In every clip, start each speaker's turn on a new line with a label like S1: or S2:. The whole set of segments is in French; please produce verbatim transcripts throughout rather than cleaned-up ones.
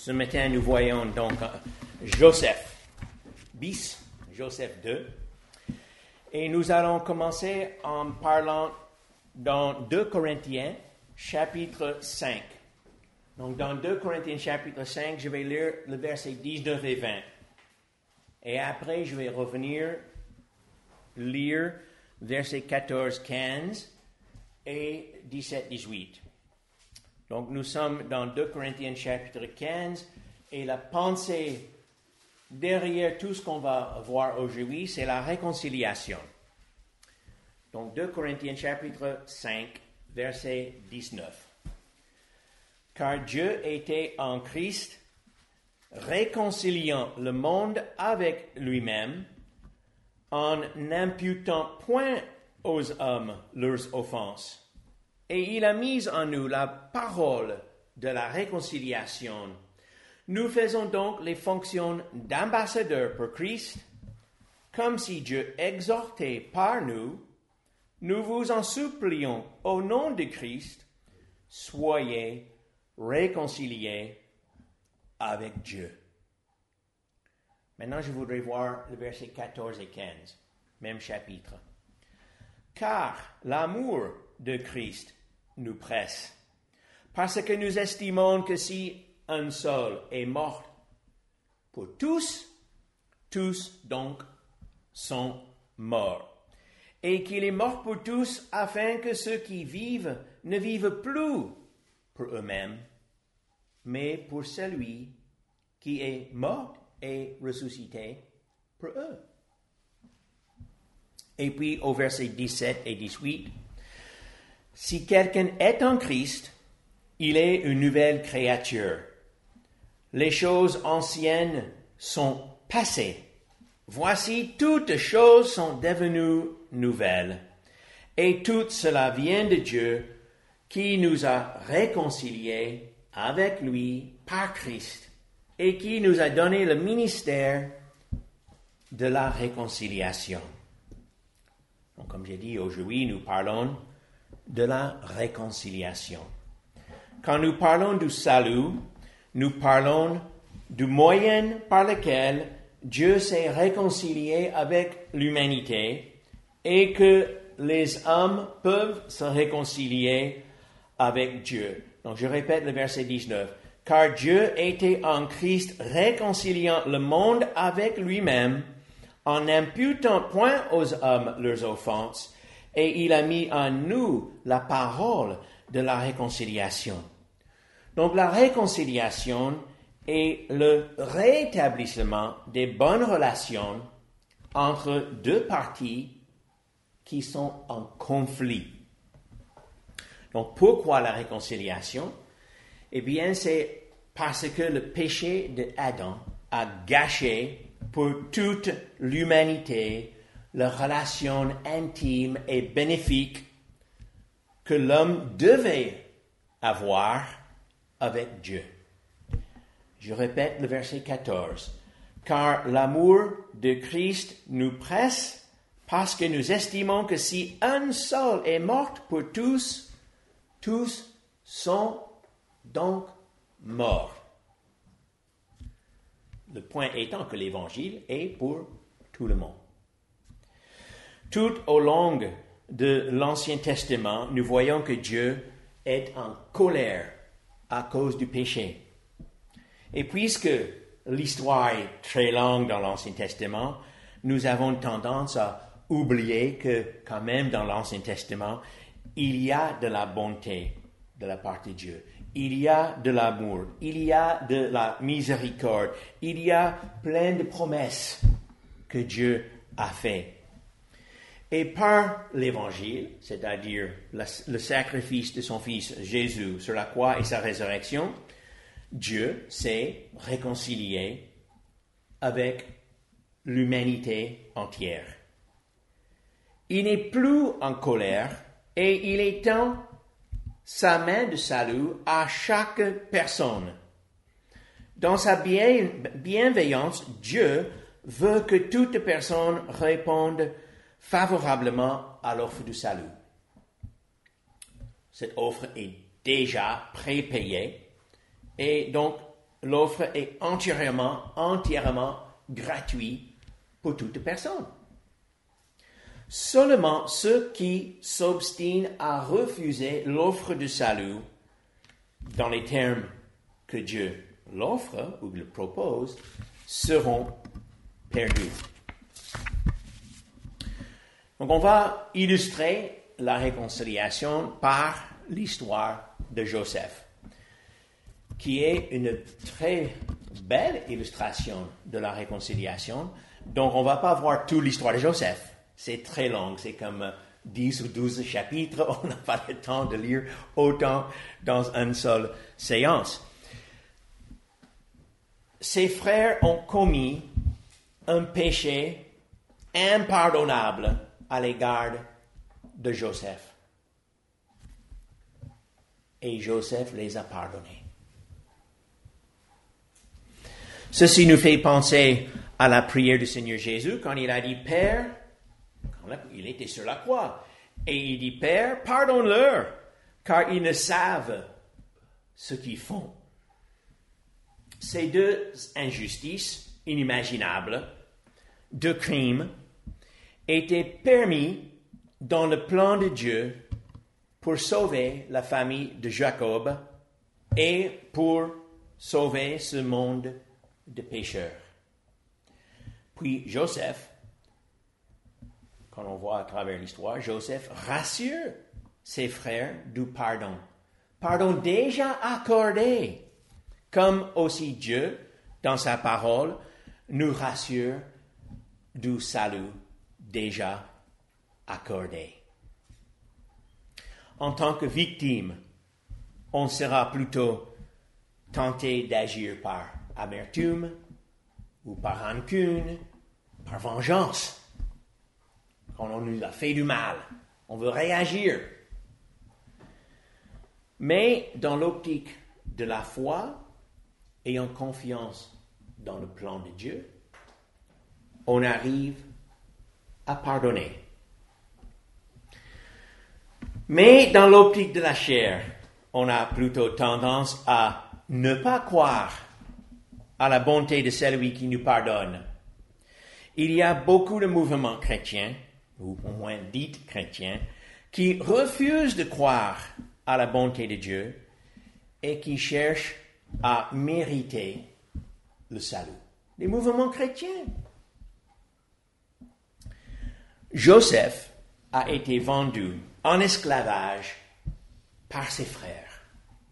S1: Ce matin, nous voyons donc Joseph, bis, Joseph deux. Et nous allons commencer en parlant dans deux Corinthiens, chapitre cinq. Donc, dans deux Corinthiens, chapitre cinq, je vais lire le verset dix-neuf et vingt. Et après, je vais revenir lire versets quatorze, quinze et dix-sept, dix-huit. Donc, nous sommes dans deux Corinthiens, chapitre quinze, et la pensée derrière tout ce qu'on va voir aujourd'hui, c'est la réconciliation. Donc, deux Corinthiens, chapitre cinq, verset dix-neuf. Car Dieu était en Christ, réconciliant le monde avec lui-même, en n'imputant point aux hommes leurs offenses. Et il a mis en nous la parole de la réconciliation. Nous faisons donc les fonctions d'ambassadeurs pour Christ, comme si Dieu exhortait par nous. Nous vous en supplions au nom de Christ, soyez réconciliés avec Dieu. Maintenant, je voudrais voir le verset quatorze et quinze, même chapitre. Car l'amour de Christ nous presse, parce que nous estimons que si un seul est mort pour tous, tous donc sont morts, et qu'il est mort pour tous afin que ceux qui vivent ne vivent plus pour eux-mêmes, mais pour celui qui est mort et ressuscité pour eux. Et puis au verset dix-sept et dix-huit, si quelqu'un est en Christ, il est une nouvelle créature. Les choses anciennes sont passées. Voici, toutes choses sont devenues nouvelles. Et tout cela vient de Dieu, qui nous a réconciliés avec lui par Christ et qui nous a donné le ministère de la réconciliation. Donc, comme j'ai dit, aujourd'hui, nous parlons de la réconciliation. Quand nous parlons du salut, nous parlons du moyen par lequel Dieu s'est réconcilié avec l'humanité et que les hommes peuvent se réconcilier avec Dieu. Donc, je répète le verset dix-neuf. Car Dieu était en Christ réconciliant le monde avec lui-même en n'imputant point aux hommes leurs offenses, et il a mis en nous la parole de la réconciliation. Donc, la réconciliation est le rétablissement des bonnes relations entre deux parties qui sont en conflit. Donc, pourquoi la réconciliation? Eh bien, c'est parce que le péché d'Adam a gâché pour toute l'humanité la relation intime et bénéfique que l'homme devait avoir avec Dieu. Je répète le verset quatorze. Car l'amour de Christ nous presse parce que nous estimons que si un seul est mort pour tous, tous sont donc morts. Le point étant que l'Évangile est pour tout le monde. Tout au long de l'Ancien Testament, nous voyons que Dieu est en colère à cause du péché. Et puisque l'histoire est très longue dans l'Ancien Testament, nous avons tendance à oublier que quand même dans l'Ancien Testament, il y a de la bonté de la part de Dieu. Il y a de l'amour, il y a de la miséricorde, il y a plein de promesses que Dieu a faites. Et par l'Évangile, c'est-à-dire le, le sacrifice de son Fils Jésus sur la croix et sa résurrection, Dieu s'est réconcilié avec l'humanité entière. Il n'est plus en colère et il étend sa main de salut à chaque personne. Dans sa bien, bienveillance, Dieu veut que toute personne réponde favorablement à l'offre du salut. Cette offre est déjà prépayée et donc l'offre est entièrement, entièrement gratuite pour toute personne. Seulement ceux qui s'obstinent à refuser l'offre de salut dans les termes que Dieu l'offre ou le propose seront perdus. Donc on va illustrer la réconciliation par l'histoire de Joseph, qui est une très belle illustration de la réconciliation. Donc on ne va pas voir toute l'histoire de Joseph. C'est très long, c'est comme dix ou douze chapitres. On n'a pas le temps de lire autant dans une seule séance. Ses frères ont commis un péché impardonnable à l'égard de Joseph. Et Joseph les a pardonnés. Ceci nous fait penser à la prière du Seigneur Jésus quand il a dit « Père », quand il était sur la croix, et il dit « Père, pardonne-leur, car ils ne savent ce qu'ils font. » Ces deux injustices inimaginables, deux crimes, étaient permis dans le plan de Dieu pour sauver la famille de Jacob et pour sauver ce monde de pécheurs. Puis Joseph, quand on voit à travers l'histoire, Joseph rassure ses frères du pardon. Pardon déjà accordé, comme aussi Dieu, dans sa parole, nous rassure du salut déjà accordé. En tant que victime, on sera plutôt tenté d'agir par amertume ou par rancune, par vengeance. Quand on nous a fait du mal, on veut réagir. Mais dans l'optique de la foi, ayant confiance dans le plan de Dieu, on arrive à pardonner. Mais dans l'optique de la chair, on a plutôt tendance à ne pas croire à la bonté de celui qui nous pardonne. Il y a beaucoup de mouvements chrétiens, ou au moins dits chrétiens, qui refusent de croire à la bonté de Dieu et qui cherchent à mériter le salut. Les mouvements chrétiens. Joseph a été vendu en esclavage par ses frères.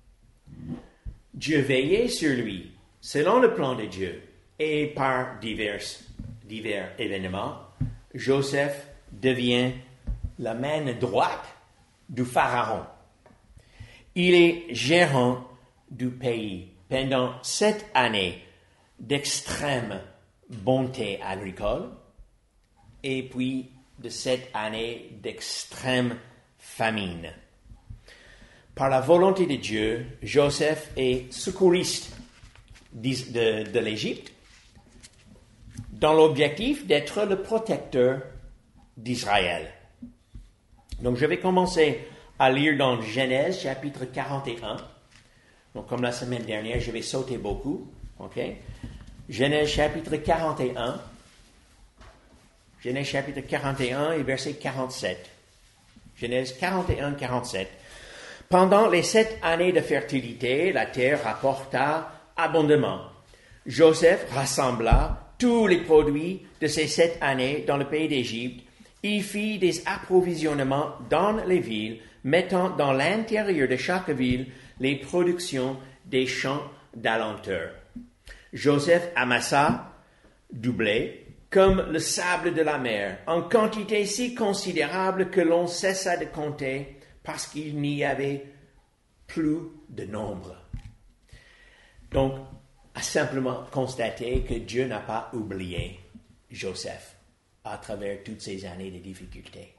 S1: Dieu veillait sur lui, selon le plan de Dieu, et par divers, divers événements, Joseph devient la main droite du Pharaon. Il est gérant du pays pendant sept années d'extrême bonté agricole et puis de sept années d'extrême famine. Par la volonté de Dieu, Joseph est secouriste de, de l'Égypte dans l'objectif d'être le protecteur d'Israël. Donc je vais commencer à lire dans Genèse chapitre quarante et un. Donc comme la semaine dernière, je vais sauter beaucoup. Ok? Genèse chapitre quarante et un. Genèse chapitre quarante et un et verset quarante-sept. Genèse quarante et un, quarante-sept. Pendant les sept années de fertilité, la terre rapporta abondamment. Joseph rassembla tous les produits de ces sept années dans le pays d'Égypte. Il fit des approvisionnements dans les villes, mettant dans l'intérieur de chaque ville les productions des champs d'alenteur. Joseph amassa du blé comme le sable de la mer, en quantité si considérable que l'on cessa de compter parce qu'il n'y avait plus de nombre. Donc, à simplement constater que Dieu n'a pas oublié Joseph à travers toutes ces années de difficultés.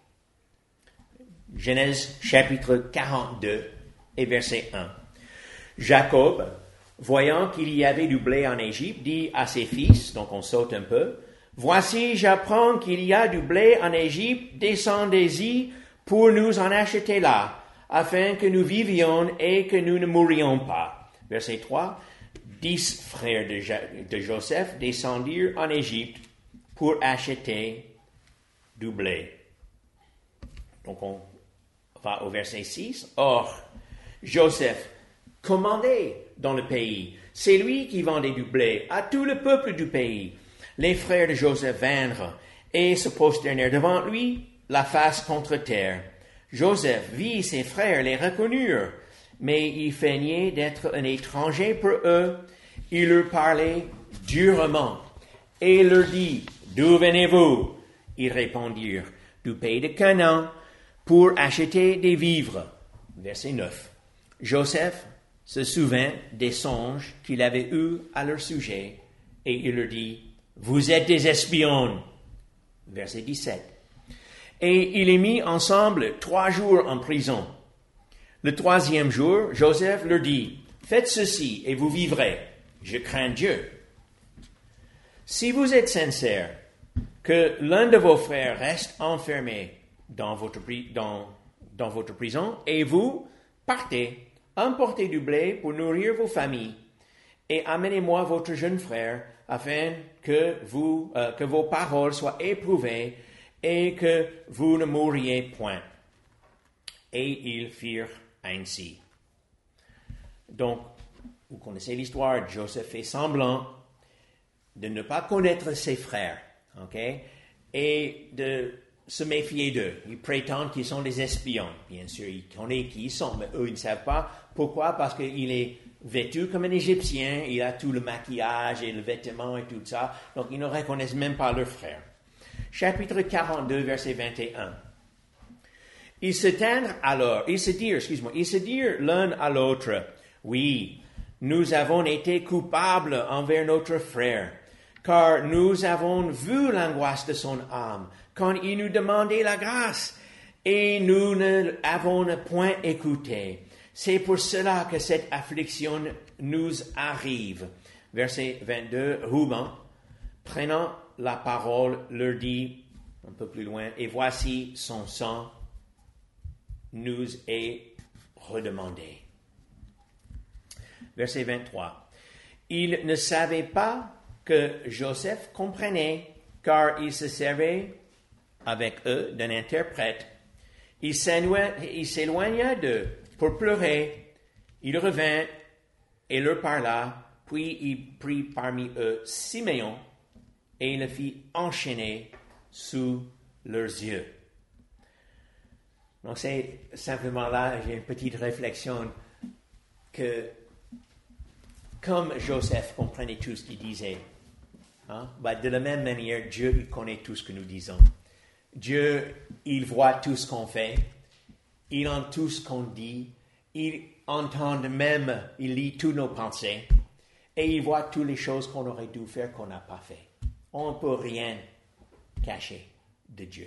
S1: Genèse chapitre quarante-deux et verset un. Jacob, voyant qu'il y avait du blé en Égypte, dit à ses fils, donc on saute un peu, « Voici, j'apprends qu'il y a du blé en Égypte, descendez-y pour nous en acheter là, afin que nous vivions et que nous ne mourions pas. » Verset trois. dix frères de, ja- de Joseph descendirent en Égypte pour acheter du blé. Donc on va au verset six. Or, Joseph commandait dans le pays. C'est lui qui vendait du blé à tout le peuple du pays. Les frères de Joseph vinrent et se prosternèrent devant lui, la face contre terre. Joseph vit ses frères, les reconnurent, mais il feignait d'être un étranger pour eux. Il leur parlait durement et leur dit, « D'où venez-vous » Ils répondirent, « Du pays de Canaan, pour acheter des vivres. » Verset neuf. Joseph se souvint des songes qu'il avait eus à leur sujet, et il leur dit, « Vous êtes des espions. » Verset dix-sept. Et il les mit ensemble trois jours en prison. Le troisième jour, Joseph leur dit, « Faites ceci et vous vivrez. Je crains Dieu. Si vous êtes sincères, que l'un de vos frères reste enfermé dans votre, pri- dans, dans votre prison, et vous partez, emportez du blé pour nourrir vos familles, et amenez-moi votre jeune frère, afin que, vous, euh, que vos paroles soient éprouvées, et que vous ne mouriez point. » Et ils firent ainsi. Donc, vous connaissez l'histoire, Joseph fait semblant de ne pas connaître ses frères, ok, et de se méfier d'eux. Ils prétendent qu'ils sont des espions. Bien sûr, ils connaissent qui ils sont, mais eux, ils ne savent pas. Pourquoi? Parce qu'il est vêtu comme un Égyptien, il a tout le maquillage et le vêtement et tout ça, donc ils ne reconnaissent même pas leurs frères. Chapitre quarante-deux, verset vingt et un. Ils se tinrent alors, ils se dirent, excuse-moi, ils se dirent l'un à l'autre, « Oui, nous avons été coupables envers notre frère, car nous avons vu l'angoisse de son âme quand il nous demandait la grâce, et nous ne l'avons point écouté. C'est pour cela que cette affliction nous arrive. » Verset vingt-deux, Rouben, prenant la parole, leur dit, un peu plus loin, « Et voici son sang nous est redemandé. » Verset vingt-trois. Il ne savait pas que Joseph comprenait, car il se servait avec eux d'un interprète. Il s'éloigna, il s'éloigna d'eux pour pleurer. Il revint et leur parla, puis il prit parmi eux Siméon et le fit enchaîner sous leurs yeux. Donc c'est simplement là, j'ai une petite réflexion que comme Joseph comprenait tout ce qu'il disait, hein, bah de la même manière, Dieu il connaît tout ce que nous disons. Dieu, il voit tout ce qu'on fait, il entend tout ce qu'on dit, il entend même, il lit toutes nos pensées, et il voit toutes les choses qu'on aurait dû faire qu'on n'a pas fait. On ne peut rien cacher de Dieu.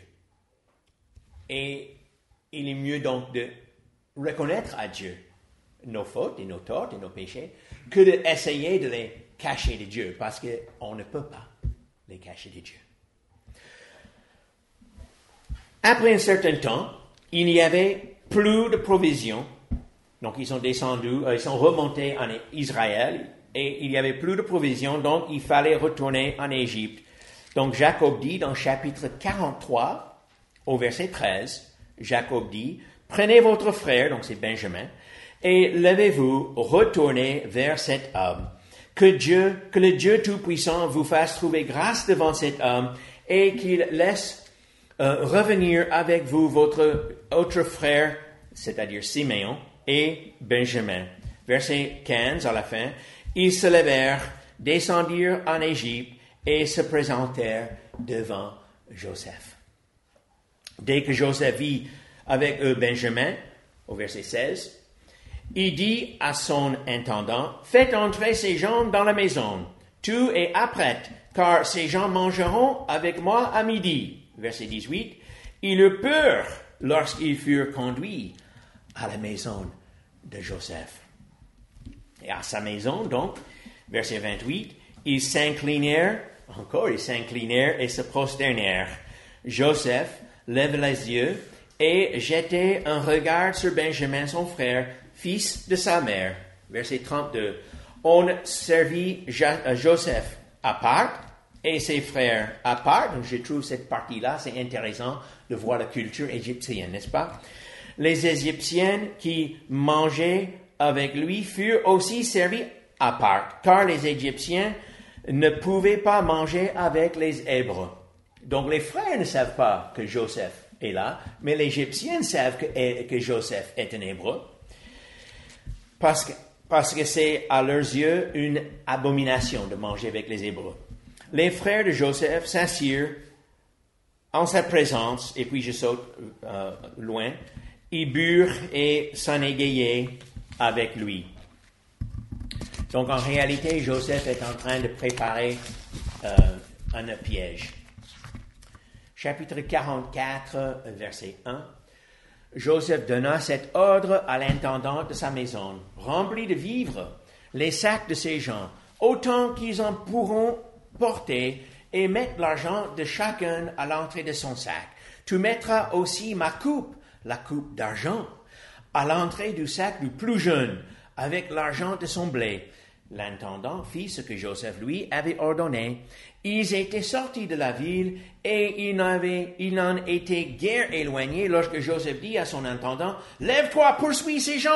S1: Et il est mieux donc de reconnaître à Dieu nos fautes et nos torts et nos péchés que d'essayer de les cacher de Dieu, parce qu'on ne peut pas les cacher de Dieu. Après un certain temps, il n'y avait plus de provisions, donc ils sont descendus, euh, ils sont remontés en Israël, et il n'y avait plus de provisions, donc il fallait retourner en Égypte. Donc Jacob dit dans chapitre quarante-trois, au verset treize, Jacob dit, « Prenez votre frère, donc c'est Benjamin, et levez-vous, retournez vers cet homme. Que Dieu, que le Dieu Tout-Puissant vous fasse trouver grâce devant cet homme, et qu'il laisse euh, revenir avec vous votre autre frère, c'est-à-dire Siméon, et Benjamin. » Verset quinze, à la fin, « Ils se levèrent, descendirent en Égypte, et se présentèrent devant Joseph. » Dès que Joseph vit avec eux Benjamin, au verset seize, il dit à son intendant, « Faites entrer ces gens dans la maison. Tout est apprête, car ces gens mangeront avec moi à midi. » Verset dix-huit, « Ils eurent peur lorsqu'ils furent conduits à la maison de Joseph. » Et à sa maison, donc, verset vingt-huit, ils s'inclinèrent, encore ils s'inclinèrent et se prosternèrent. Joseph lève les yeux et jetait un regard sur Benjamin, son frère, fils de sa mère. Verset trente-deux. on servit Joseph à part et ses frères à part. Donc, je trouve cette partie-là, c'est intéressant de voir la culture égyptienne, n'est-ce pas? Les Égyptiens qui mangeaient avec lui furent aussi servis à part, car les Égyptiens ne pouvaient pas manger avec les Hébreux. Donc, les frères ne savent pas que Joseph est là, mais les Égyptiens savent que, que Joseph est un Hébreu, parce que, parce que c'est à leurs yeux une abomination de manger avec les Hébreux. Les frères de Joseph s'assirent en sa présence, et puis je saute euh, loin, ils burent et s'en égayaient avec lui. Donc, en réalité, Joseph est en train de préparer euh, un piège. Chapitre quarante-quatre, verset un. Joseph donna cet ordre à l'intendant de sa maison. Remplis de vivres les sacs de ces gens, autant qu'ils en pourront porter, et mettre l'argent de chacun à l'entrée de son sac. Tu mettras aussi ma coupe, la coupe d'argent, à l'entrée du sac du plus jeune, avec l'argent de son blé. L'intendant fit ce que Joseph lui avait ordonné. Ils étaient sortis de la ville et ils n'avaient, ils n'en étaient guère éloignés lorsque Joseph dit à son intendant, « Lève-toi, poursuis ces gens !»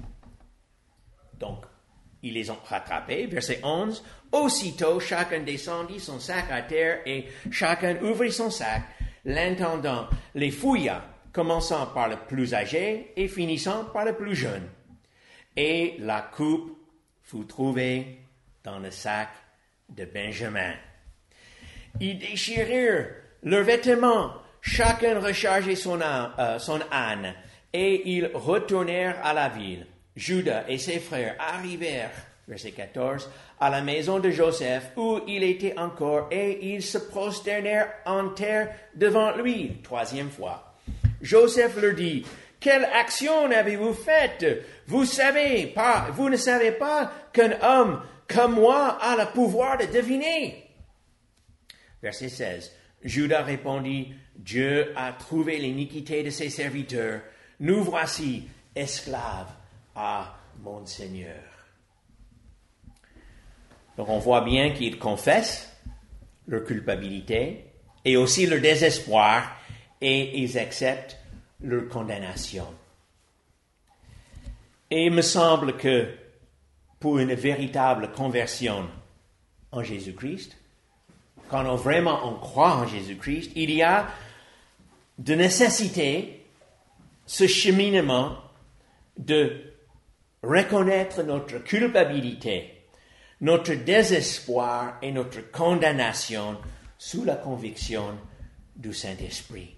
S1: Donc, ils les ont rattrapés. Verset onze. Aussitôt, chacun descendit son sac à terre et chacun ouvrit son sac. L'intendant les fouilla, commençant par le plus âgé et finissant par le plus jeune. Et la coupe fut trouvée dans le sac de Benjamin. Ils déchirèrent leurs vêtements, chacun rechargeait son âne, euh, son âne, et ils retournèrent à la ville. Judas et ses frères arrivèrent, verset quatorze, à la maison de Joseph, où il était encore, et ils se prosternèrent en terre devant lui, troisième fois. Joseph leur dit, « Quelle action avez-vous faite? Vous savez pas, vous ne savez pas qu'un homme comme moi a le pouvoir de deviner. » Verset seize. Judas répondit, « Dieu a trouvé l'iniquité de ses serviteurs. Nous voici esclaves à mon Seigneur. » Donc on voit bien qu'ils confessent leur culpabilité et aussi leur désespoir et ils acceptent leur condamnation. Et il me semble que pour une véritable conversion en Jésus-Christ, quand on vraiment on croit en Jésus-Christ, il y a de nécessité ce cheminement de reconnaître notre culpabilité, notre désespoir et notre condamnation sous la conviction du Saint-Esprit.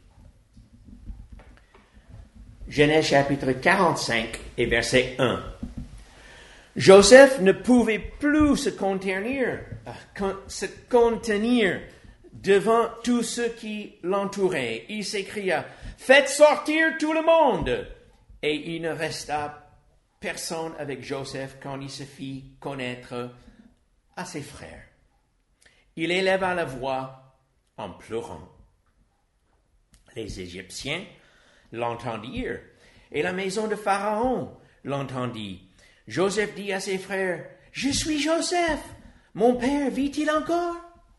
S1: Genèse chapitre quarante-cinq et verset un. Joseph ne pouvait plus se contenir, se contenir devant tous ceux qui l'entouraient. Il s'écria, « Faites sortir tout le monde !» Et il ne resta personne avec Joseph quand il se fit connaître à ses frères. Il éleva la voix en pleurant. Les Égyptiens l'entendirent, et la maison de Pharaon l'entendit. Joseph dit à ses frères, « Je suis Joseph, mon père vit-il encore ?»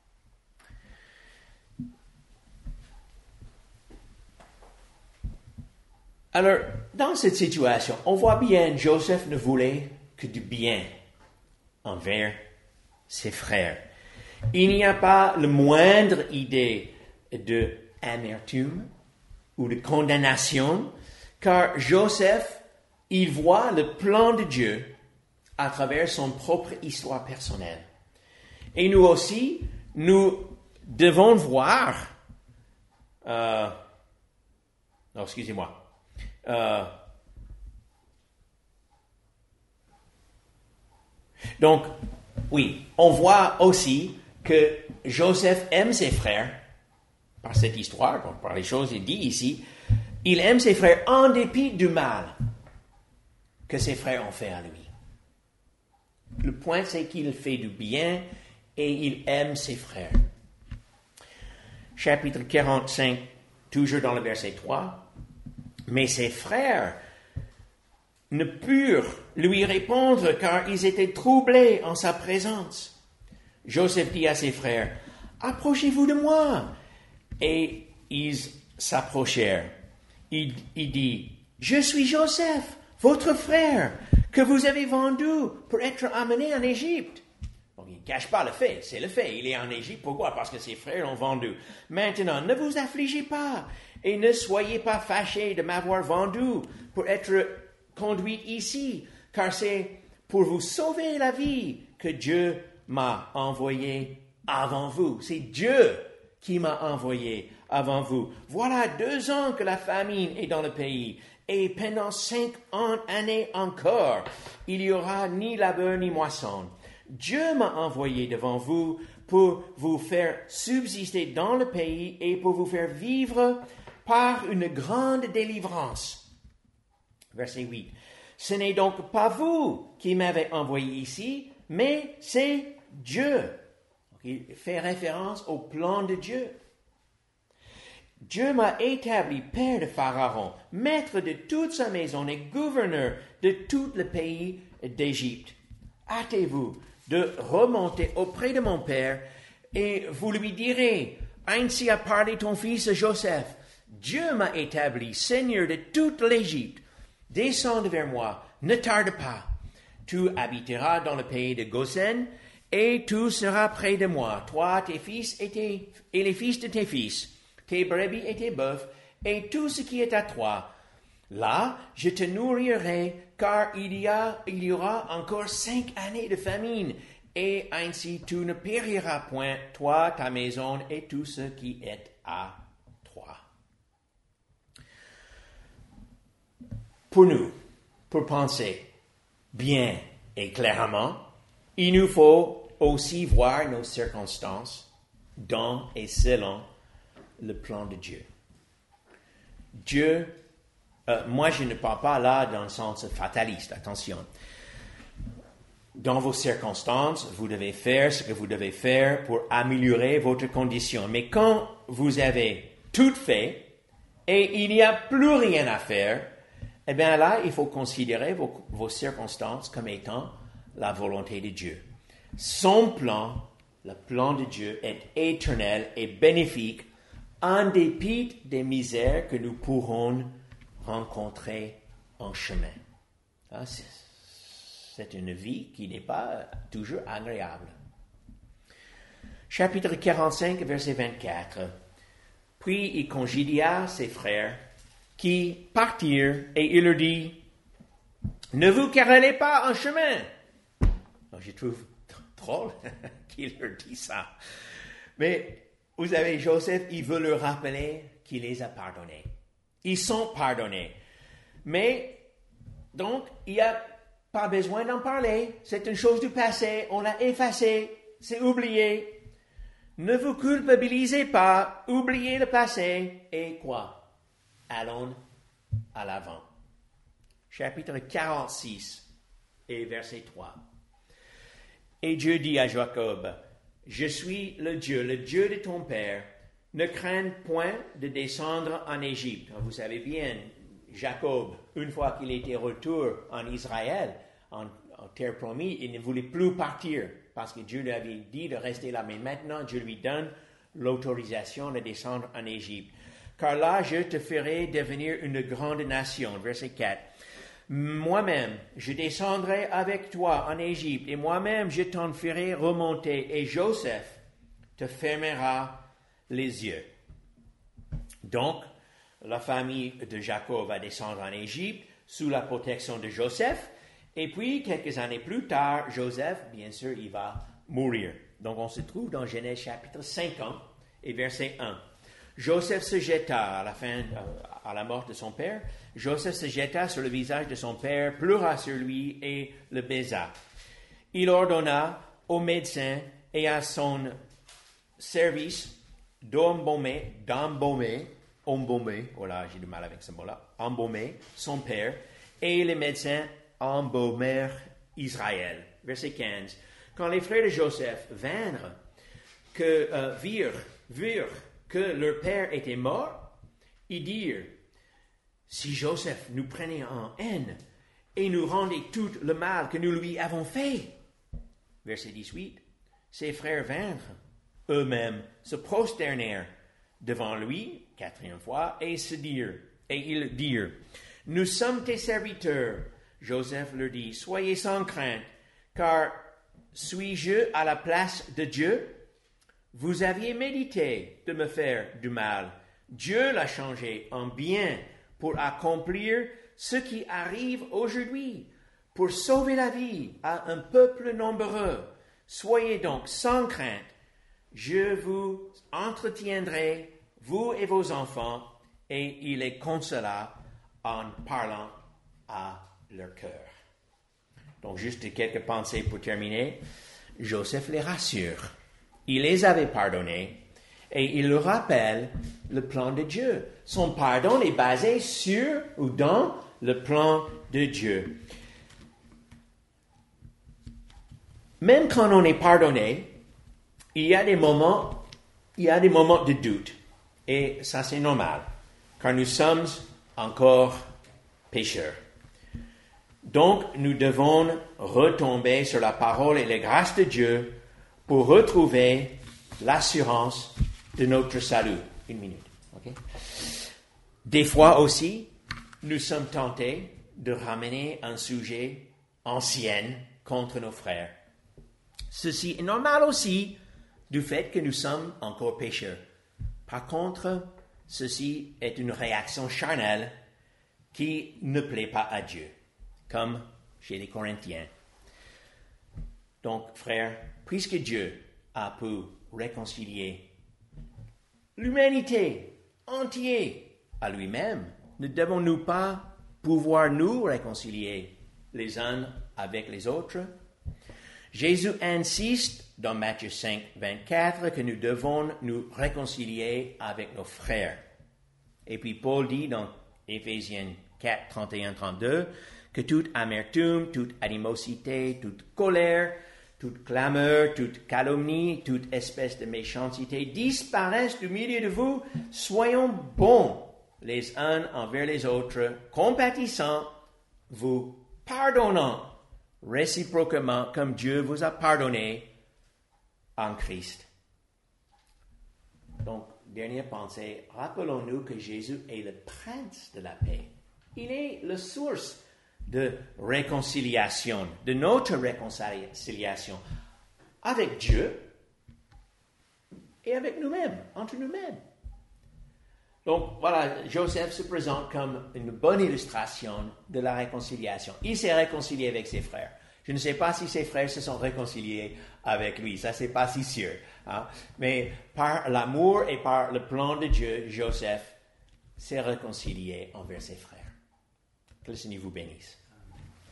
S1: Alors, dans cette situation, on voit bien Joseph ne voulait que du bien envers ses frères. Il n'y a pas la moindre idée de amertume ou de condamnation, car Joseph, il voit le plan de Dieu à travers son propre histoire personnelle. Et nous aussi, nous devons voir, euh, non, excusez-moi, euh, donc, oui, on voit aussi que Joseph aime ses frères, par cette histoire, par les choses qu'il dit ici, il aime ses frères en dépit du mal que ses frères ont fait à lui. Le point, c'est qu'il fait du bien et il aime ses frères. Chapitre quarante-cinq, toujours dans le verset trois. Mais ses frères ne purent lui répondre car ils étaient troublés en sa présence. Joseph dit à ses frères, « Approchez-vous de moi. » Et ils s'approchèrent. Il, il dit, « Je suis Joseph, votre frère, que vous avez vendu pour être amené en Égypte. » Donc, il ne cache pas le fait, c'est le fait. Il est en Égypte, pourquoi? Parce que ses frères l'ont vendu. Maintenant, ne vous affligez pas et ne soyez pas fâchés de m'avoir vendu pour être conduit ici, car c'est pour vous sauver la vie que Dieu m'a envoyé avant vous. C'est Dieu qui m'a envoyé avant vous. Voilà deux ans que la famine est dans le pays, et pendant cinquante années encore, il n'y aura ni labeur ni moisson. Dieu m'a envoyé devant vous pour vous faire subsister dans le pays et pour vous faire vivre par une grande délivrance. Verset huit. Ce n'est donc pas vous qui m'avez envoyé ici, mais c'est Dieu. Il fait référence au plan de Dieu. Dieu m'a établi père de Pharaon, maître de toute sa maison et gouverneur de tout le pays d'Égypte. Hâtez-vous de remonter auprès de mon père et vous lui direz, ainsi a parlé ton fils Joseph. Dieu m'a établi seigneur de toute l'Égypte. Descends vers moi, ne tarde pas. Tu habiteras dans le pays de Goshen et tu seras près de moi, toi, tes fils et, tes, et les fils de tes fils, tes brebis et tes bœufs et tout ce qui est à toi. Là, je te nourrirai, car il y, a, il y aura encore cinq années de famine, et ainsi tu ne périras point, toi, ta maison et tout ce qui est à toi. Pour nous, pour penser bien et clairement, il nous faut aussi voir nos circonstances dans et selon le plan de Dieu. Dieu Euh, moi, je ne parle pas là dans le sens fataliste, attention. Dans vos circonstances, vous devez faire ce que vous devez faire pour améliorer votre condition. Mais quand vous avez tout fait et il n'y a plus rien à faire, eh bien là, il faut considérer vos, vos circonstances comme étant la volonté de Dieu. Son plan, le plan de Dieu, est éternel et bénéfique en dépit des misères que nous pourrons rencontrer en chemin. Ah, c'est, c'est une vie qui n'est pas toujours agréable. Chapitre quarante-cinq, verset vingt-quatre. Puis il congédia ses frères qui partirent et il leur dit, « Ne vous querellez pas en chemin. » Donc, je trouve drôle qu'il leur dit ça. Mais vous savez, Joseph, il veut leur rappeler qu'il les a pardonnés. Ils sont pardonnés. Mais, donc, il n'y a pas besoin d'en parler. C'est une chose du passé. On l'a effacé. C'est oublié. Ne vous culpabilisez pas. Oubliez le passé. Et quoi? Allons à l'avant. Chapitre quarante-six et verset trois. Et Dieu dit à Jacob, « Je suis le Dieu, le Dieu de ton père. Ne crains point de descendre en Égypte. » Vous savez bien, Jacob, une fois qu'il était retour en Israël, en, en terre promise, il ne voulait plus partir parce que Dieu lui avait dit de rester là. Mais maintenant, Dieu lui donne l'autorisation de descendre en Égypte. « Car là, je te ferai devenir une grande nation. » Verset quatre. « Moi-même, je descendrai avec toi en Égypte et moi-même, je t'en ferai remonter et Joseph te fermera les yeux. » Donc, la famille de Jacob va descendre en Égypte sous la protection de Joseph. Et puis, quelques années plus tard, Joseph, bien sûr, il va mourir. Donc, on se trouve dans Genèse chapitre cinquante et verset un. Joseph se jeta à la fin, à la mort de son père. Joseph se jeta sur le visage de son père, pleura sur lui et le baisa. Il ordonna aux médecins et à son service d'embaumer, d'embaumer, embaumer, voilà, j'ai du mal avec ce mot-là, embaumer son père, et les médecins embaumèrent Israël. Verset quinze. Quand les frères de Joseph vinrent, que, euh, virent, virent que leur père était mort, ils dirent, « Si Joseph nous prenait en haine et nous rendez tout le mal que nous lui avons fait. Verset dix-huit. Ses frères vinrent, eux-mêmes se prosternèrent devant lui, quatrième fois, et se dirent, et ils dirent, nous sommes tes serviteurs. Joseph leur dit, soyez sans crainte, car suis-je à la place de Dieu? Vous aviez médité de me faire du mal. Dieu l'a changé en bien pour accomplir ce qui arrive aujourd'hui, pour sauver la vie à un peuple nombreux. Soyez donc sans crainte. Je vous entretiendrai, vous et vos enfants, et il les consola en parlant à leur cœur. Donc, juste quelques pensées pour terminer. Joseph les rassure. Il les avait pardonnés et il leur rappelle le plan de Dieu. Son pardon est basé sur ou dans le plan de Dieu. Même quand on est pardonné, il y a des moments, il y a des moments de doute. Et ça, c'est normal, car nous sommes encore pécheurs. Donc, nous devons retomber sur la parole et les grâces de Dieu pour retrouver l'assurance de notre salut. Une minute, ok? Des fois aussi, nous sommes tentés de ramener un sujet ancien contre nos frères. Ceci est normal aussi du fait que nous sommes encore pécheurs. Par contre, ceci est une réaction charnelle qui ne plaît pas à Dieu, comme chez les Corinthiens. Donc, frères, puisque Dieu a pu réconcilier l'humanité entière à lui-même, ne devons-nous pas pouvoir nous réconcilier les uns avec les autres? Jésus insiste dans Matthieu cinq, vingt-quatre que nous devons nous réconcilier avec nos frères. Et puis Paul dit dans Éphésiens quatre, trente et un, trente-deux que toute amertume, toute animosité, toute colère, toute clameur, toute calomnie, toute espèce de méchanceté disparaissent du milieu de vous. Soyons bons les uns envers les autres, compatissants, vous pardonnant réciproquement comme Dieu vous a pardonné en Christ. Donc, dernière pensée, rappelons-nous que Jésus est le prince de la paix. Il est la source de réconciliation, de notre réconciliation avec Dieu et avec nous-mêmes, entre nous-mêmes. Donc voilà, Joseph se présente comme une bonne illustration de la réconciliation. Il s'est réconcilié avec ses frères. Je ne sais pas si ses frères se sont réconciliés avec lui, ça c'est pas si sûr. Hein? Mais par l'amour et par le plan de Dieu, Joseph s'est réconcilié envers ses frères. Que le Seigneur vous bénisse.